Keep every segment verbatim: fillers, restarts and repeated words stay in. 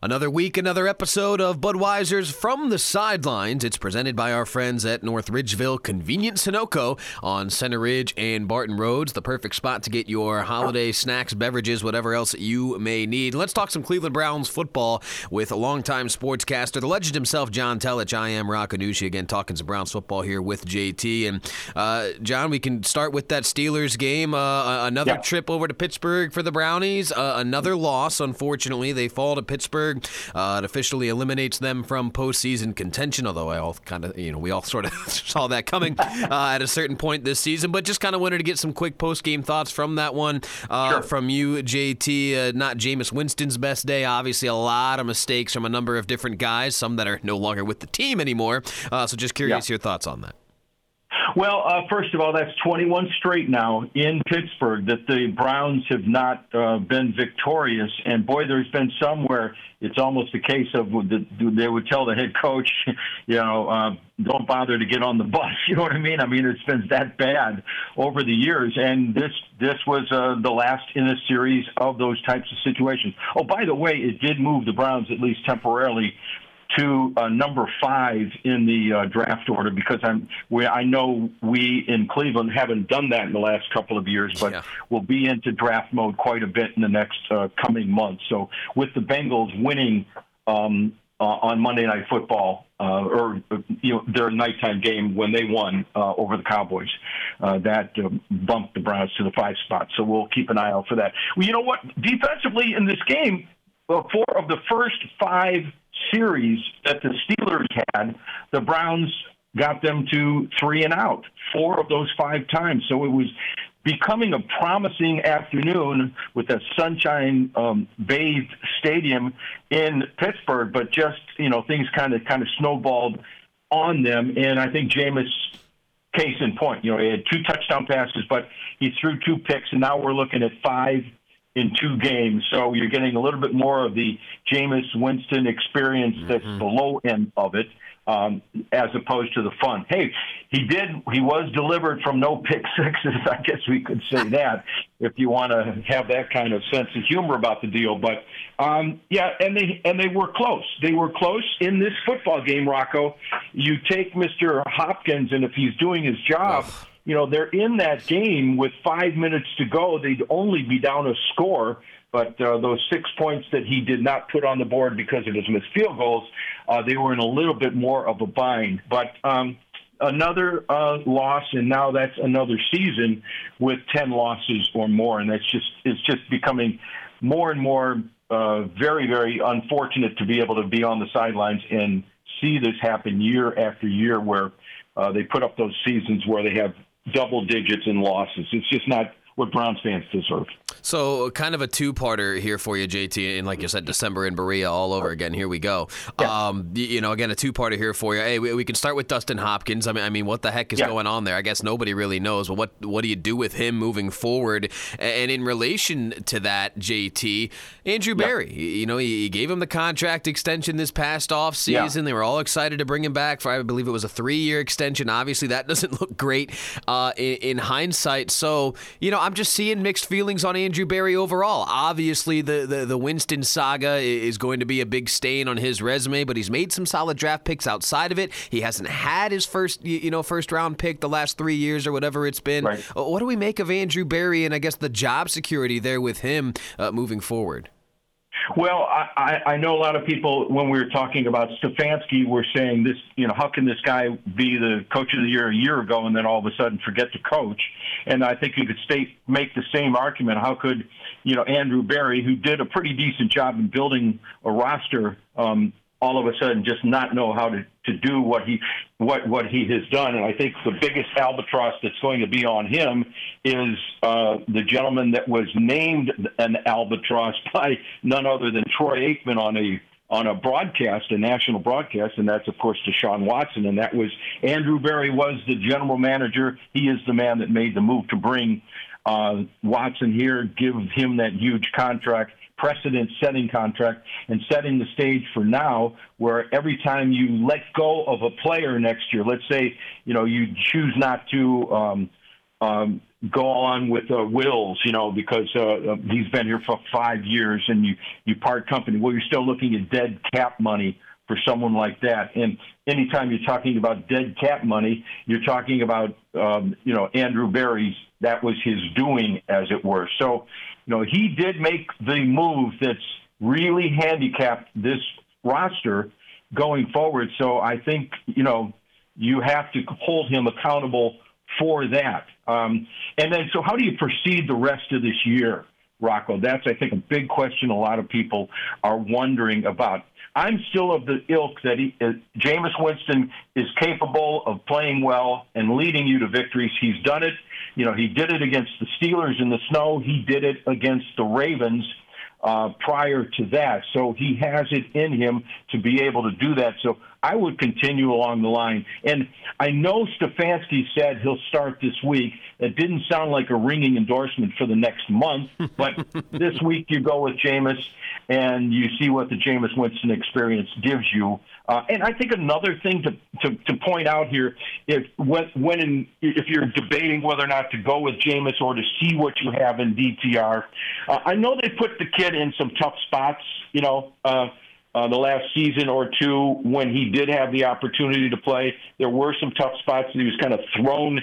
Another week, another episode of Budweiser's From the Sidelines. It's presented by our friends at North Ridgeville Convenient Sunoco on Center Ridge and Barton Roads. The perfect spot to get your holiday snacks, beverages, whatever else you may need. Let's talk some Cleveland Browns football with a longtime sportscaster, the legend himself, John Telich. I am Rock Anucci, again, talking some Browns football here with J T. And, uh, John, we can start with that Steelers game. Uh, another yeah. trip over to Pittsburgh for the Brownies. Uh, another loss, unfortunately. They fall to Pittsburgh. Uh, it officially eliminates them from postseason contention, although I all kind of, you know, we all sort of saw that coming uh, at a certain point this season. But just kind of wanted to get some quick post-game thoughts from that one. Uh, sure. From you, J T. Uh, not Jameis Winston's best day. Obviously, a lot of mistakes from a number of different guys, some that are no longer with the team anymore. Uh, so just curious yeah. your thoughts on that. Well, uh, first of all, that's twenty-one straight now in Pittsburgh that the Browns have not uh, been victorious. And, boy, there's been some where it's almost a case of the, they would tell the head coach, you know, uh, don't bother to get on the bus. You know what I mean? I mean, it's been that bad over the years. And this this was uh, the last in a series of those types of situations. Oh, by the way, it did move the Browns, at least temporarily, to uh, number five in the uh, draft order, because I'm we I know we in Cleveland haven't done that in the last couple of years, but yeah. we'll be into draft mode quite a bit in the next uh, coming months. So with the Bengals winning um, uh, on Monday Night Football, uh, or you know their nighttime game when they won uh, over the Cowboys, uh, that uh, bumped the Browns to the five spot. So we'll keep an eye out for that. Well, you know what? Defensively in this game, well, four of the first five series that the Steelers had, the Browns got them to three and out four of those five times. So it was becoming a promising afternoon with a sunshine um, bathed stadium in Pittsburgh, but just, you know, things kind of kind of snowballed on them. And I think Jameis, case in point, you know, he had two touchdown passes, but he threw two picks, and now we're looking at five in two games. So you're getting a little bit more of the Jameis Winston experience that's mm-hmm. the low end of it, um, as opposed to the fun. Hey, he did, he was delivered from no pick sixes. I guess we could say that if you want to have that kind of sense of humor about the deal. But um, yeah, and they, and they were close. They were close in this football game, Rocco. You take Mister Hopkins, and if he's doing his job, Ugh. you know, they're in that game with five minutes to go. They'd only be down a score, but uh, those six points that he did not put on the board because of his missed field goals, uh, they were in a little bit more of a bind. But um, another uh, loss, and now that's another season with ten losses or more, and that's just it's just becoming more and more uh, very, very unfortunate to be able to be on the sidelines and see this happen year after year, where uh, they put up those seasons where they have double digits in losses. It's just not what Browns fans deserve. So kind of a two-parter here for you, J T, and like you said, December in Berea all over again. Here we go. Yeah. Um, you know, again, a two-parter here for you. Hey, we, we can start with Dustin Hopkins. I mean, I mean, what the heck is yeah. going on there? I guess nobody really knows. But what what do you do with him moving forward? And in relation to that, J T, Andrew Berry, yeah. you know, he gave him the contract extension this past offseason. Yeah. They were all excited to bring him back for, I believe it was a three-year extension. Obviously, that doesn't look great uh, in, in hindsight. So, you know, I'm just seeing mixed feelings on Andrew Berry overall. Obviously, the, the, the Winston saga is going to be a big stain on his resume, but he's made some solid draft picks outside of it. He hasn't had his first, you know, first round pick the last three years or whatever it's been. Right. What do we make of Andrew Berry and I guess the job security there with him uh, moving forward? Well, I, I know a lot of people, when we were talking about Stefanski, were saying this, you know, how can this guy be the coach of the year a year ago and then all of a sudden forget to coach? And I think you could state, make the same argument. How could, you know, Andrew Berry, who did a pretty decent job in building a roster, um, all of a sudden just not know how to, to do what he what what he has done. And I think the biggest albatross that's going to be on him is uh, the gentleman that was named an albatross by none other than Troy Aikman on a on a broadcast, a national broadcast, and that's, of course, Deshaun Watson. And that was Andrew Berry was the general manager. He is the man that made the move to bring uh, Watson here, give him that huge contract, precedent-setting contract, and setting the stage for now where every time you let go of a player next year, let's say, you know, you choose not to um, um, go on with uh, Wills, you know, because uh, he's been here for five years and you, you part company. Well, you're still looking at dead cap money for someone like that. And anytime you're talking about dead cap money, you're talking about, um, you know, Andrew Berry's, that was his doing, as it were. So, you know, he did make the move that's really handicapped this roster going forward. So I think, you know, you have to hold him accountable for that. Um, and then, so how do you proceed the rest of this year, Rocco? That's, I think, a big question a lot of people are wondering about. I'm still of the ilk that he, uh, Jameis Winston is capable of playing well and leading you to victories. He's done it. You know, he did it against the Steelers in the snow. He did it against the Ravens uh, prior to that. So he has it in him to be able to do that. So I would continue along the line. And I know Stefanski said he'll start this week. That didn't sound like a ringing endorsement for the next month, but this week you go with Jameis and you see what the Jameis Winston experience gives you. Uh, and I think another thing to, to, to point out here, if when, when in, if you're debating whether or not to go with Jameis or to see what you have in D T R, uh, I know they put the kid in some tough spots, you know, uh, Uh, the last season or two when he did have the opportunity to play. There were some tough spots that he was kind of thrown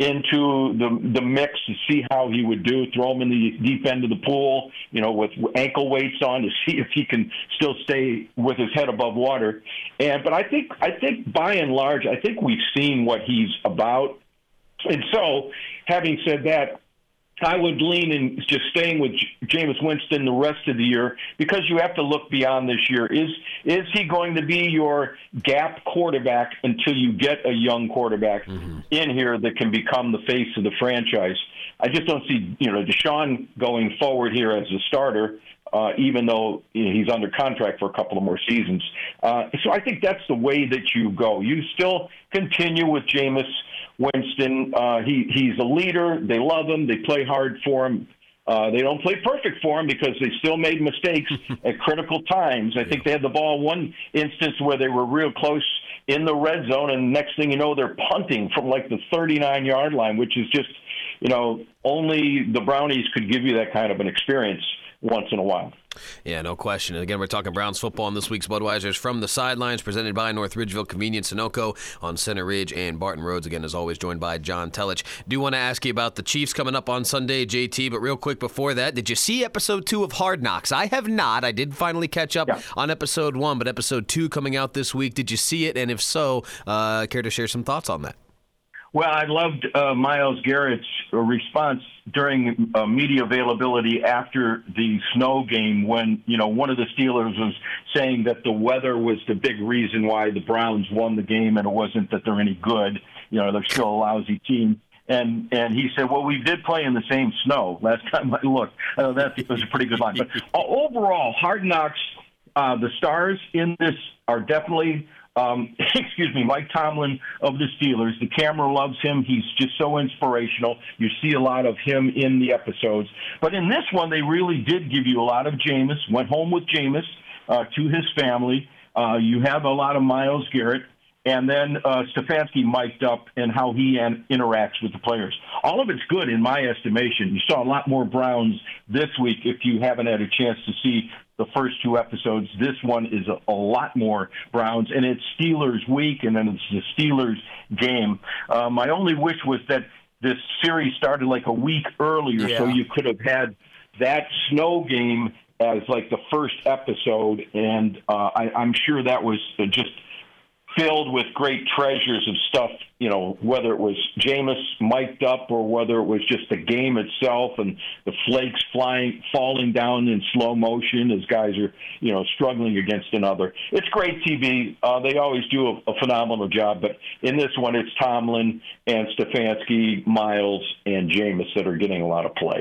into the the mix to see how he would do, throw him in the deep end of the pool, you know, with ankle weights on to see if he can still stay with his head above water. And but I think I think by and large, I think we've seen what he's about. And so, having said that, I would lean in just staying with Jameis Winston the rest of the year because you have to look beyond this year. Is is he going to be your gap quarterback until you get a young quarterback mm-hmm. in here that can become the face of the franchise? I just don't see, you know, Deshaun going forward here as a starter, uh, even though you know, he's under contract for a couple of more seasons. Uh, so I think that's the way that you go. You still continue with Jameis Winston. Uh, he he's a leader. They love him. They play hard for him. Uh, they don't play perfect for him because they still made mistakes at critical times. I think they had the ball one instance where they were real close in the red zone, and next thing you know, they're punting from like the thirty-nine-yard line, which is just, you know, only the Brownies could give you that kind of an experience once in a while. Yeah, no question. And again, we're talking Browns football on this week's Budweiser's From the Sidelines, presented by North Ridgeville Convenience Sunoco on Center Ridge and Barton Roads. Again, as always, joined by John Telich. Do want to ask you about the Chiefs coming up on Sunday, J T, but real quick before that, did you see episode two of Hard Knocks? I have not. I did finally catch up yeah. on episode one, but episode two coming out this week. Did you see it? And if so, uh, care to share some thoughts on that? Well, I loved uh, Myles Garrett's response during uh, media availability after the snow game when, you know, one of the Steelers was saying that the weather was the big reason why the Browns won the game and it wasn't that they're any good. You know, they're still a lousy team. And and he said, well, we did play in the same snow last time I looked. Uh, that was a pretty good line. But uh, overall, Hard Knocks, uh, the stars in this are definitely – Um, excuse me, Mike Tomlin of the Steelers. The camera loves him. He's just so inspirational. You see a lot of him in the episodes. But in this one, they really did give you a lot of Jameis. Went home with Jameis uh, to his family. Uh, you have a lot of Myles Garrett. And then uh, Stefanski mic'd up and how he an- interacts with the players. All of it's good in my estimation. You saw a lot more Browns this week if you haven't had a chance to see the first two episodes. This one is a, a lot more Browns, and it's Steelers week, and then it's the Steelers game. Uh, my only wish was that this series started like a week earlier, yeah. so you could have had that snow game as like the first episode, and uh, I, I'm sure that was just filled with great treasures of stuff, you know, whether it was Jameis mic'd up or whether it was just the game itself and the flakes flying, falling down in slow motion as guys are, you know, struggling against another. It's great T V. Uh, they always do a, a phenomenal job, but in this one, it's Tomlin and Stefanski, Myles, and Jameis that are getting a lot of play.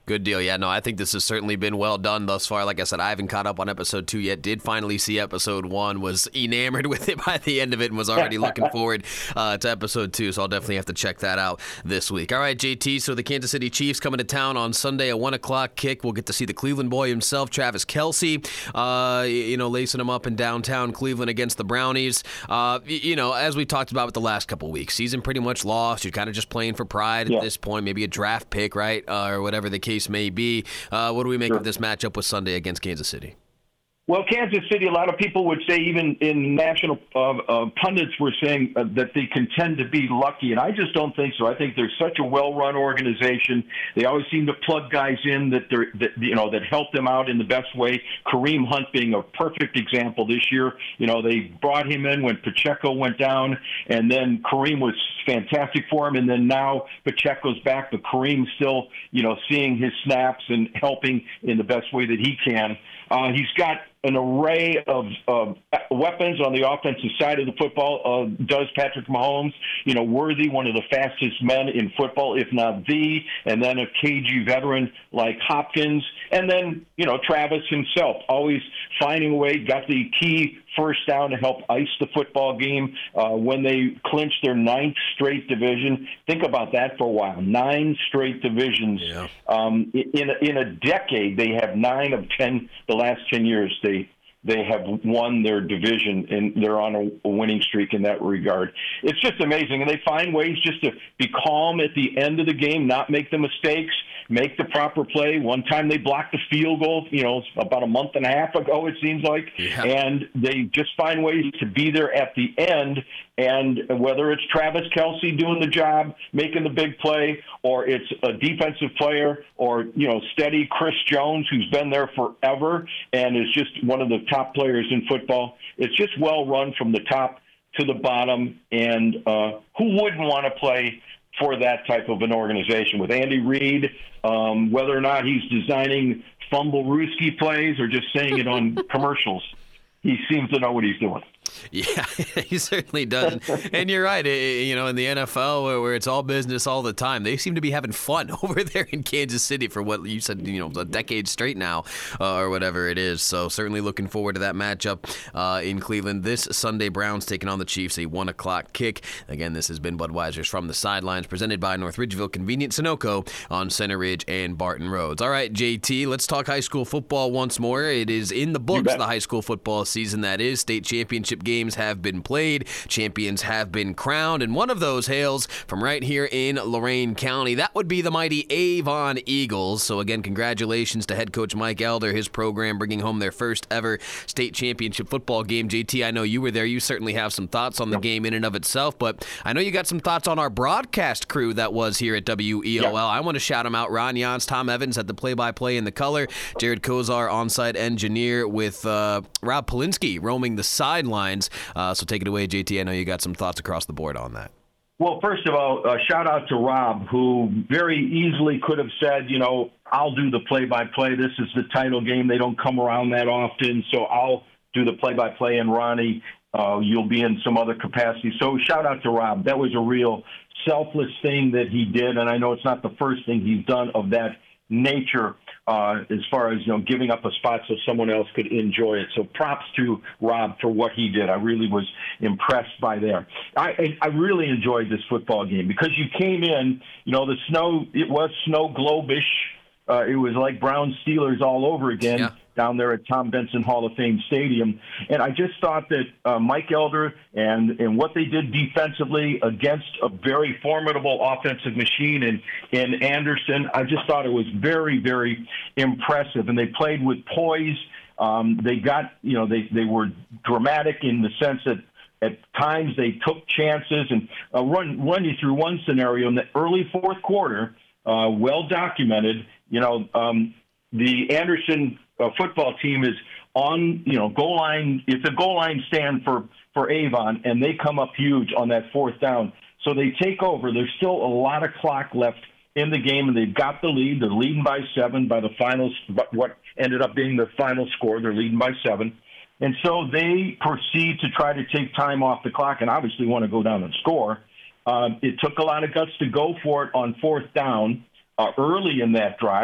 Good deal. Yeah, no, I think this has certainly been well done thus far. Like I said, I haven't caught up on episode two yet. Did finally see episode one. Was enamored with it by the end of it and was already looking forward uh, to episode two. So I'll definitely have to check that out this week. All right, J T. So the Kansas City Chiefs coming to town on Sunday at one o'clock kick. We'll get to see the Cleveland boy himself, Travis Kelce, uh, you know, lacing him up in downtown Cleveland against the Brownies. Uh, you know, as we talked about with the last couple of weeks, season pretty much lost. You're kind of just playing for pride yeah. at this point, maybe a draft pick, right, uh, or whatever the case may be. Uh, what do we make sure. of this matchup with Sunday against Kansas City? Well, Kansas City, a lot of people would say, even in national uh, uh, pundits were saying uh, that they contend to be lucky, and I just don't think so. I think they're such a well-run organization. They always seem to plug guys in that they're that you know that help them out in the best way. Kareem Hunt being a perfect example this year. You know, they brought him in when Pacheco went down, and then Kareem was fantastic for him, and then now Pacheco's back, but Kareem's still you know seeing his snaps and helping in the best way that he can. Uh, he's got an array of uh, weapons on the offensive side of the football, uh, does Patrick Mahomes. You know, Worthy, one of the fastest men in football, if not the, and then a K G veteran like Hopkins, and then, you know, Travis himself, always finding a way, got the key first down to help ice the football game uh, when they clinched their ninth straight division. Think about that for a while. Nine straight divisions. Yeah. Um, in, a, in a decade, they have nine of ten, the last ten years, they they have won their division, and they're on a, a winning streak in that regard. It's just amazing, and they find ways just to be calm at the end of the game, not make the mistakes, make the proper play. One time they blocked the field goal, you know, about a month and a half ago, it seems like, yeah. and they just find ways to be there at the end. And whether it's Travis Kelce doing the job, making the big play, or it's a defensive player, or, you know, steady Chris Jones, who's been there forever and is just one of the top players in football, it's just well run from the top to the bottom. And uh, who wouldn't want to play for that type of an organization with Andy Reid, um, whether or not he's designing fumble-rooski plays or just saying it on commercials? He seems to know what he's doing. Yeah, he certainly does. And you're right. You know, in the N F L, where, where it's all business all the time, they seem to be having fun over there in Kansas City for what you said, you know, a decade straight now, uh, or whatever it is. So certainly looking forward to that matchup uh, in Cleveland this Sunday. Browns taking on the Chiefs, a one o'clock kick. Again, this has been Budweiser's From the Sidelines, presented by North Ridgeville Convenient Sunoco on Center Ridge and Barton Roads. All right, J T, let's talk high school football once more. It is in the books, the high school football season that is. State championship games have been played, champions have been crowned, and one of those hails from right here in Lorain County. That would be the mighty Avon Eagles. So again, congratulations to head coach Mike Elder, his program bringing home their first ever state championship football game. J T, I know you were there. You certainly have some thoughts on the game in and of itself, but I know you got some thoughts on our broadcast crew that was here at W E O L. Yeah. I want to shout them out. Ron Yance, Tom Evans at the play-by-play in the color, Jared Kozar, on-site engineer, with uh, Rob Polinsky roaming the sidelines. Uh, so take it away, J T. I know you got some thoughts across the board on that. Well, first of all, uh, shout out to Rob, who very easily could have said, you know, I'll do the play-by-play. This is the title game. They don't come around that often, so I'll do the play-by-play. And Ronnie, uh, you'll be in some other capacity. So shout out to Rob. That was a real selfless thing that he did, and I know it's not the first thing he's done of that nature. Uh, as far as, you know, giving up a spot so someone else could enjoy it. So props to Rob for what he did. I really was impressed by that. I, I really enjoyed this football game because you came in, you know, the snow, it was snow globe-ish. Uh, it was like Brown Steelers all over again. Yeah. Down there at Tom Benson Hall of Fame Stadium. And I just thought that uh, Mike Elder and, and what they did defensively against a very formidable offensive machine in, in Anderson, I just thought it was very, very impressive. And they played with poise. Um, they got, you know, they, they were dramatic in the sense that at times they took chances. And uh, run, run you through one scenario in the early fourth quarter, uh, well documented, you know, um, the Anderson uh, football team is on, you know, goal line. It's a goal line stand for, for Avon, and they come up huge on that fourth down. So they take over. There's still a lot of clock left in the game, and they've got the lead. They're leading by seven by the finals, what ended up being the final score. They're leading by seven. And so they proceed to try to take time off the clock and obviously want to go down and score. Um, it took a lot of guts to go for it on fourth down uh, early in that drive.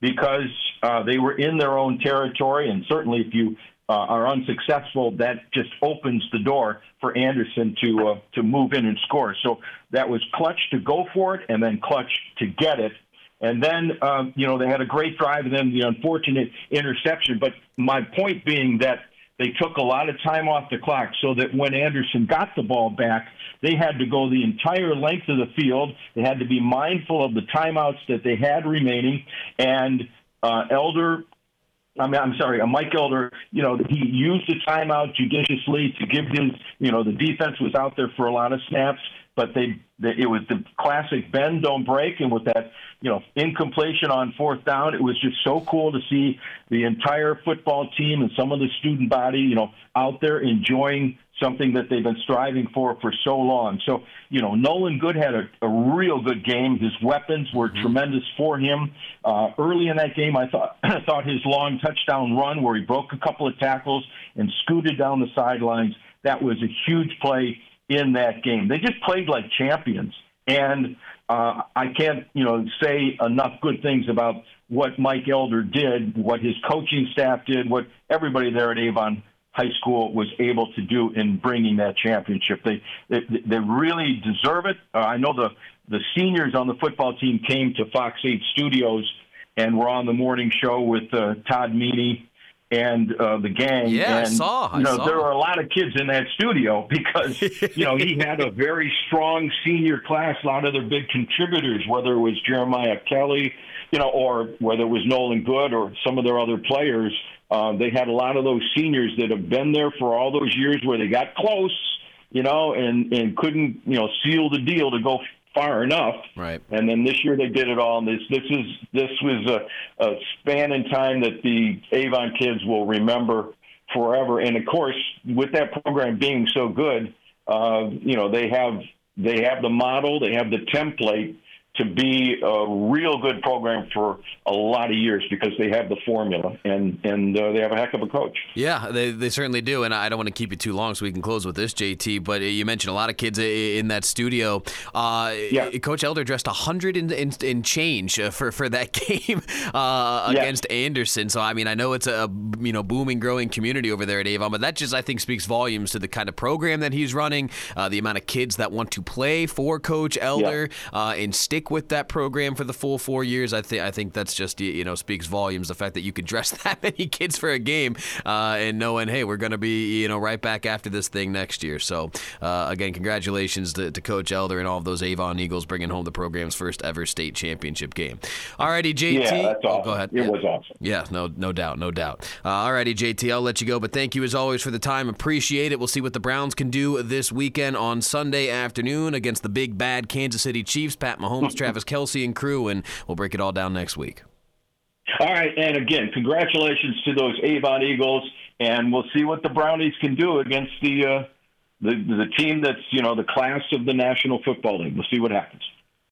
because uh, they were in their own territory, and certainly if you uh, are unsuccessful, that just opens the door for Anderson to uh, to move in and score. So that was clutch to go for it, and then clutch to get it. And then, um, you know, they had a great drive and then the unfortunate interception. But my point being that they took a lot of time off the clock so that when Anderson got the ball back, they had to go the entire length of the field. They had to be mindful of the timeouts that they had remaining. And uh, Elder, I mean, I'm sorry, uh, Mike Elder, you know, he used the timeout judiciously to give his, you know, the defense was out there for a lot of snaps, but they, they it was the classic bend, don't break. And with that, you know, incompletion on fourth down, it was just so cool to see the entire football team and some of the student body, you know, out there enjoying something that they've been striving for for so long. So, you know, Nolan Good had a, a real good game. His weapons were mm-hmm. tremendous for him. Uh, early in that game, I thought I thought his long touchdown run where he broke a couple of tackles and scooted down the sidelines, that was a huge play in that game. They just played like champions. And uh, I can't, you know, say enough good things about what Mike Elder did, what his coaching staff did, what everybody there at Avon High School was able to do in bringing that championship. They they, they really deserve it. Uh, I know the, the seniors on the football team came to Fox eight Studios and were on the morning show with uh, Todd Meany and uh, the gang. Yeah, and, I saw. I you know, saw. there were a lot of kids in that studio because, you know, he had a very strong senior class, a lot of their big contributors, whether it was Jeremiah Kelly, you know, or whether it was Nolan Good or some of their other players. Uh, they had a lot of those seniors that have been there for all those years where they got close, you know, and, and couldn't, you know, seal the deal to go far enough. Right. And then this year they did it all. And this this is this was a, a span in time that the Avon kids will remember forever. And of course, with that program being so good, uh, you know, they have they have the model, they have the template to be a real good program for a lot of years because they have the formula and and uh, they have a heck of a coach. Yeah, they they certainly do, and I don't want to keep you too long so we can close with this, J T, but you mentioned a lot of kids in that studio. Uh, yeah. Coach Elder dressed one hundred in, in, in change for, for that game uh, against yeah. Anderson, so I mean, I know it's a you know booming, growing community over there at Avon, but that just, I think, speaks volumes to the kind of program that he's running, uh, the amount of kids that want to play for Coach Elder yeah. uh, and stick with that program for the full four years. I think I think that's just, you know, speaks volumes. The fact that you could dress that many kids for a game uh, and knowing, hey, we're going to be, you know, right back after this thing next year. So uh, again, congratulations to, to Coach Elder and all of those Avon Eagles bringing home the program's first ever state championship game. Alrighty, J T. Yeah, that's awesome. Oh, go ahead. It yeah. was awesome. Yeah, no, no doubt, no doubt. Uh, alrighty, J T, I'll let you go, but thank you as always for the time. Appreciate it. We'll see what the Browns can do this weekend on Sunday afternoon against the big bad Kansas City Chiefs. Pat Mahomes, Travis Kelce, and crew, and we'll break it all down next week. All right, and again, congratulations to those Avon Eagles, and we'll see what the Brownies can do against the uh, the the team that's, you know, the class of the National Football League. We'll see what happens.